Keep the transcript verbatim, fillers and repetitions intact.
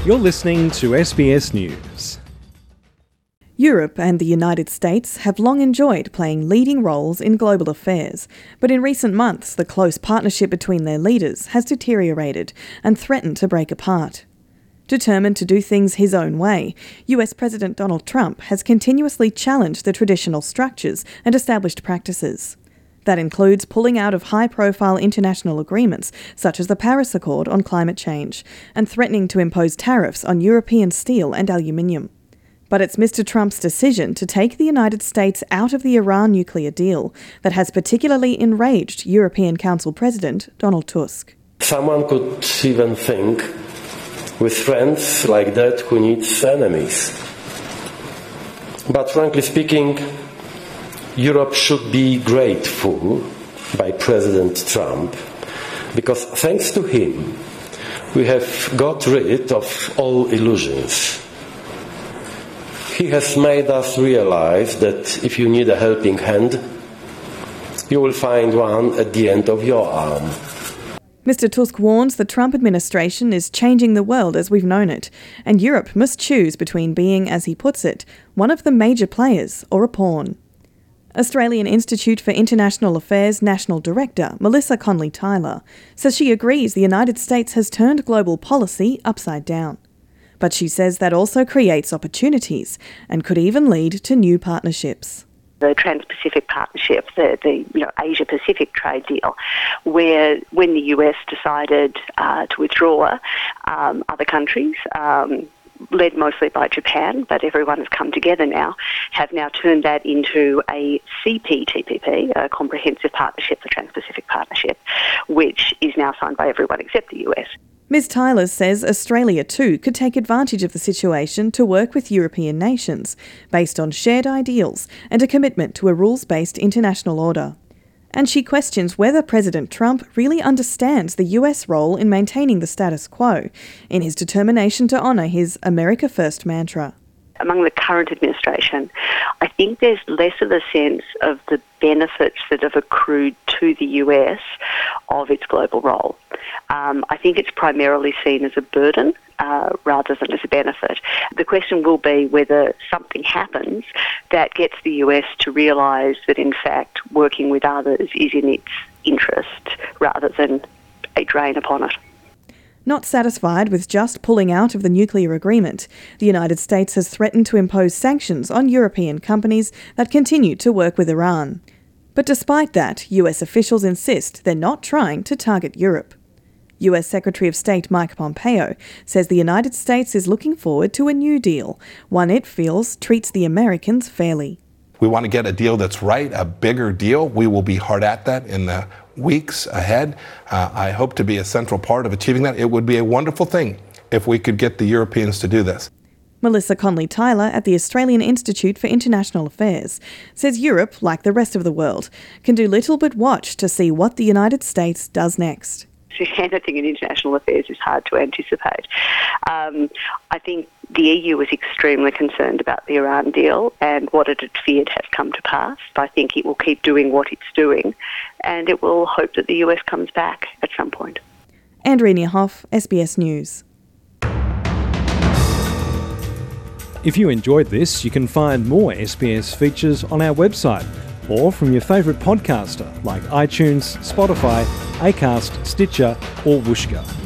You're listening to S B S News. Europe and the United States have long enjoyed playing leading roles in global affairs, but in recent months the close partnership between their leaders has deteriorated and threatened to break apart. Determined to do things his own way, U S President Donald Trump has continuously challenged the traditional structures and established practices. That includes pulling out of high-profile international agreements, such as the Paris Accord on climate change, and threatening to impose tariffs on European steel and aluminium. But it's Mister Trump's decision to take the United States out of the Iran nuclear deal that has particularly enraged European Council President Donald Tusk. Someone could even think, with friends like that, who needs enemies? But frankly speaking, Europe should be grateful by President Trump, because thanks to him, we have got rid of all illusions. He has made us realize that if you need a helping hand, you will find one at the end of your arm. Mister Tusk warns the Trump administration is changing the world as we've known it, and Europe must choose between being, as he puts it, one of the major players or a pawn. Australian Institute for International Affairs National Director Melissa Conley-Tyler says she agrees the United States has turned global policy upside down. But she says that also creates opportunities and could even lead to new partnerships. The Trans-Pacific Partnership, the, the you know, Asia-Pacific trade deal, where when the U S decided uh, to withdraw, um, other countries, um, led mostly by Japan, but everyone has come together now, have now turned that into a C P T P P, a Comprehensive Partnership, the Trans-Pacific Partnership, which is now signed by everyone except the U S. Miz Tyler says Australia too could take advantage of the situation to work with European nations based on shared ideals and a commitment to a rules-based international order. And she questions whether President Trump really understands the U S role in maintaining the status quo in his determination to honour his America First mantra. Among the current administration, I think there's less of a sense of the benefits that have accrued to the U S of its global role. Um, I think it's primarily seen as a burden uh, rather than as a benefit. The question will be whether something happens that gets the U S to realise that, in fact, working with others is in its interest rather than a drain upon it. Not satisfied with just pulling out of the nuclear agreement, the United States has threatened to impose sanctions on European companies that continue to work with Iran. But despite that, U S officials insist they're not trying to target Europe. U S Secretary of State Mike Pompeo says the United States is looking forward to a new deal, one it feels treats the Americans fairly. We want to get a deal that's right, a bigger deal. We will be hard at that in the weeks ahead. Uh, I hope to be a central part of achieving that. It would be a wonderful thing if we could get the Europeans to do this. Melissa Conley-Tyler at the Australian Institute for International Affairs says Europe, like the rest of the world, can do little but watch to see what the United States does next. Anything in international affairs is hard to anticipate. Um, I think the E U was extremely concerned about the Iran deal, and what it had feared has come to pass. I think it will keep doing what it's doing, and it will hope that the U S comes back at some point. Andrea Niehoff, S B S News. If you enjoyed this, you can find more S B S features on our website or from your favourite podcaster like iTunes, Spotify, Acast, Stitcher or Whooshkaa.